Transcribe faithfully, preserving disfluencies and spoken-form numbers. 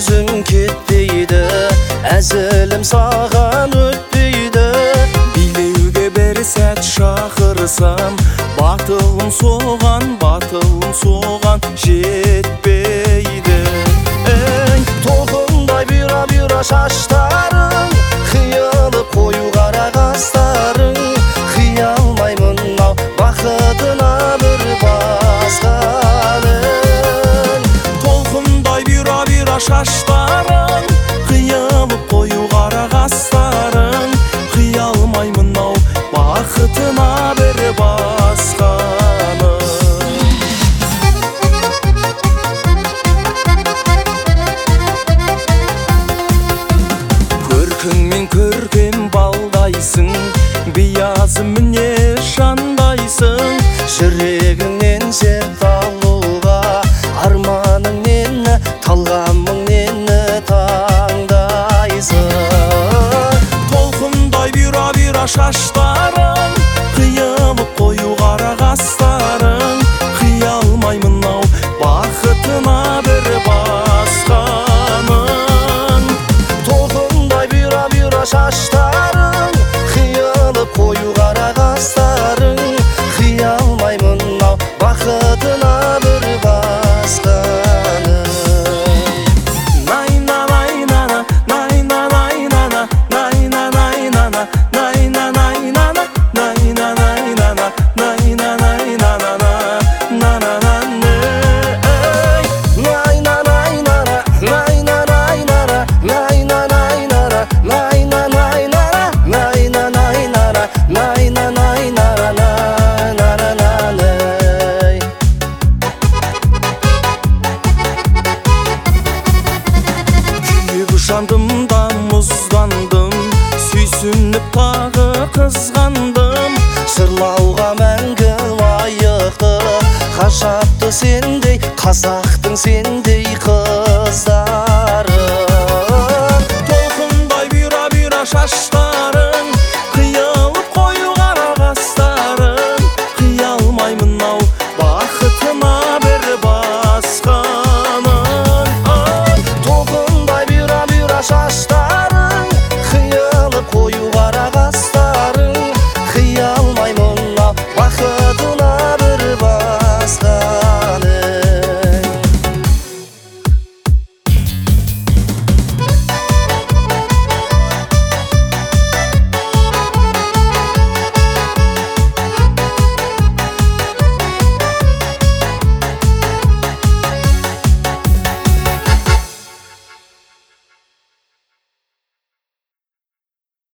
өзің кетпейді, әзілім саған өтпейді. Билеуге бір сәт шақырсам, батылым соған, батылым соған жетпейді. Ей, толқындай бұйра-бұйра шаштарың, қиылып қою қара қастарың, қиялмаймын ау бақытына бір басқаның. Толқындай бұйра-бұйра шаштарың, қиылып қою қара қастарың, қиялмаймын ау бақытына бір басқаның. Көркіңмен көркем балдайсың, биязы міне жандайсың. Жүрегіңнен серт алуға, арманың нені, талғамың нені таңдайсың. Толқындай бұйра-бұйра шаштарың, қиылып қою қара қастарың, қиялмаймын ау бақытына бір басқаның. Толқындай бұйра-бұйра шаштарың, қиылып қою қара қастарың, қиялмаймын ау бақытына бір басқаның. Найна-найнана, найна-найнана, найна-найнана, найна-найнана, найна-найнана, найна-найнана, на-на-на-на. Ей, найна-найнана, найна-найнана, найна-найнана, найна-найнана, найна-найнана, найна-найнана, на-на-на-на. Күйіп жандым да мұздандым, сүйсініп тағы қызғандым. Жырлауға мәңгі лайықты, ғажапты сендей, қазақтың сендей қыздар.